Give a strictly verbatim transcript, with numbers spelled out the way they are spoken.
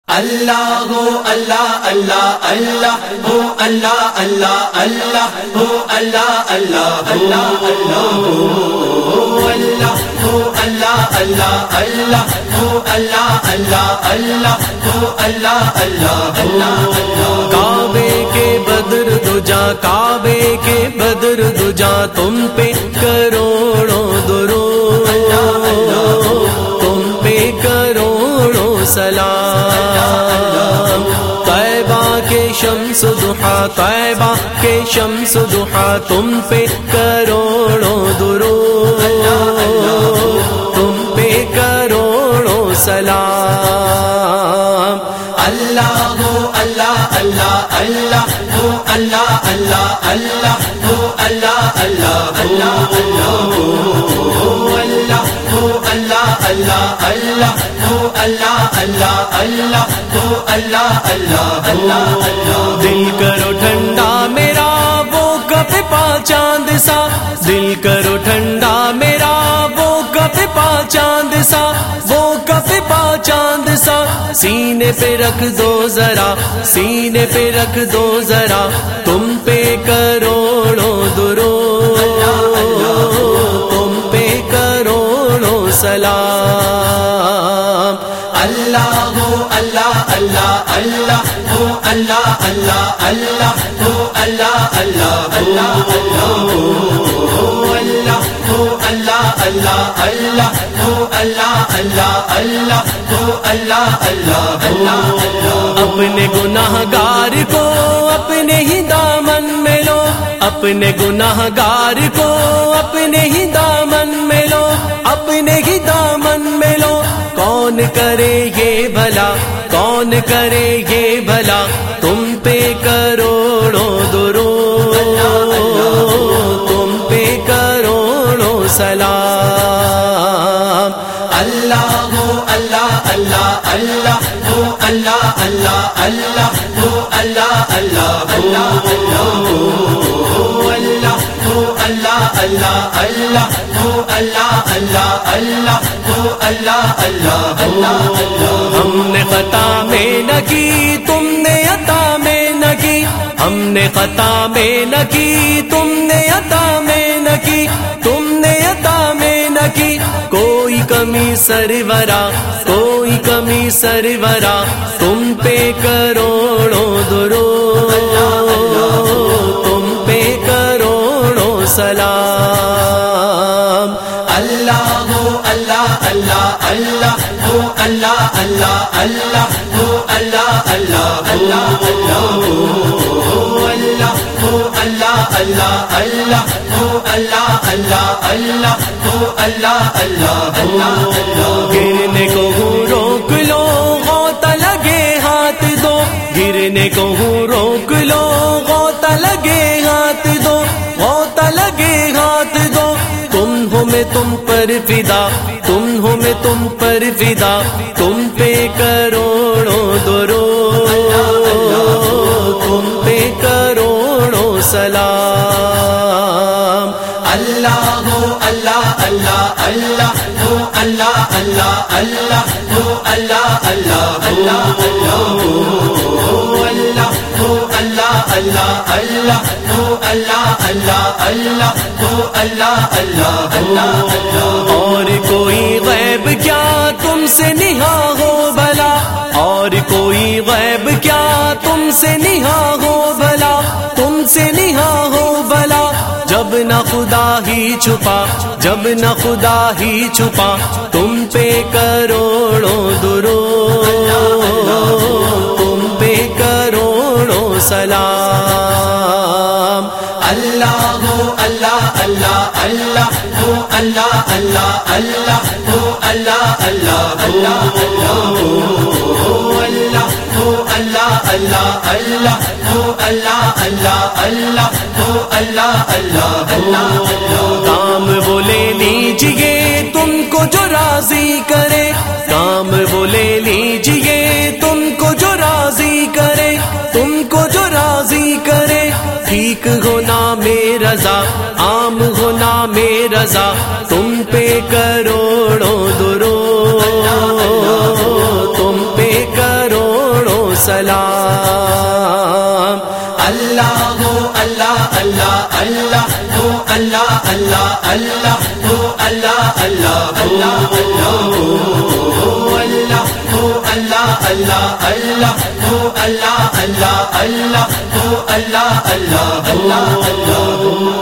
اللہ ہو اللہ اللہ اللہ ہو اللہ اللہ اللہ ہو اللہ اللہ اللہ اللہ ہو اللہ ہو اللہ اللہ اللہ ہو اللہ اللہ اللہ ہو اللہ اللہ اللہ کعبے کے بدر دجا کعبے کے بدر دجا تم پہ کروڑوں درود تم پہ کروڑوں سلام طیبہ کے شمس ضحا طیبہ کے شمس ضحا تم پہ کروڑوں درود تم پہ کروڑوں سلام اللہ ہو اللہ اللہ اللہ ہو اللہ اللہ اللہ ہو اللہ اللہ اللہ اللہ ہو اللہ ہو اللہ اللہ اللہ ہو اللہ اللہ اللہ ہو اللہ اللہ اللہ اللہ دل کرو ٹھنڈا میرا وہ کب پا چاند سا دل کرو ٹھنڈا میرا وہ کب پا چاند سا وہ کب پا چاند سا سینے پہ رکھ دو ذرا سینے پہ رکھ دو ذرا تم پہ کروڑوں درود تم پہ کروڑوں سلام اللہ ہو اللہ اللہ اللہ ہو اللہ اللہ اللہ ہو اللہ اللہ اللہ اللہ ہو اللہ ہو اللہ اللہ اللہ ہو اللہ اللہ اللہ ہو اللہ اللہ اللہ اللہ اپنے گناہ گار کو اپنے ہی دامن میں لو اپنے گناہ گار کو اپنے ہی دامن میں لو اپنے ہی دامن میں لو کون کرے یہ بھلا کون کرے یہ بھلا تم پہ کروڑوں درود تم پہ کروڑوں سلام اللہ ہو اللہ اللہ اللہ ہو اللہ اللہ اللہ ہو اللہ اللہ اللہ اللہ ہو اللہ ہو اللہ اللہ اللہ ہو اللہ اللہ اللہ ہو اللہ اللہ اللہ اللہ ہم نے خطا میں نہ کی تم نے عطا میں نہ کی ہم نے خطا میں نہ کی تم نے عطا میں نہ کی تم نے عطا میں نہ کی کوئی کمی سرورا کوئی کمی سرورا تم پہ کروڑوں درود تم پہ کروڑوں سلام اللہ ہو اللہ اللہ اللہ ہو اللہ اللہ اللہ ہو اللہ اللہ اللہ اللہ ہو اللہ ہو اللہ اللہ اللہ ہو اللہ اللہ اللہ ہو اللہ اللہ اللہ اللہ گرنے کو ہوں روک لو غوطہ لگے ہاتھ دو گرنے کو ہوں روک لو غوطہ لگے ہاتھ دو غوطہ لگے ہاتھ دو تم ہو میں تم پر فدا تم ہو میں تم پر فدا تم پہ کروڑوں درود تم پہ کروڑوں سلام اللہ ہو اللہ اللہ اللہ ہو اللہ اللہ اللہ ہو اللہ اللہ اللہ اللہ ہو اللہ ہو اللہ اللہ اللہ ہو اللہ اللہ اللہ ہو اللہ اللہ اللہ اللہ اور کوئی غیب کیا تم سے نہا ہو بھلا اور کوئی غیب کیا تم سے نہا ہو بھلا تم سے نہا ہو بھلا جب نہ خدا ہی چھپا جب نہ خدا ہی چھپا تم پہ کروڑوں درود تم پہ کروڑوں سلام اللہ ہو اللہ اللہ اللہ ہو اللہ اللہ اللہ ہو اللہ اللہ اللہ اللہ ہو اللہ ہو اللہ اللہ اللہ ہو اللہ اللہ اللہ ہو اللہ اللہ اللہ اللہ کام وہ لے لیجئے تم کو جو راضی کرے کام وہ لے لیجئے تم کو جو راضی کرے تم کو جو راضی کرے ٹھیک ہونا میں رضا عام ہونا میں رضا تم پہ کروڑوں درود تم پہ کروڑوں سلام اللہ ہو اللہ اللہ اللہ ہو اللہ اللہ اللہ ہو اللہ اللہ اللہ اللہ ہو اللہ ہو اللہ اللہ اللہ ہو اللہ اللہ اللہ ہو اللہ اللہ اللہ اللہ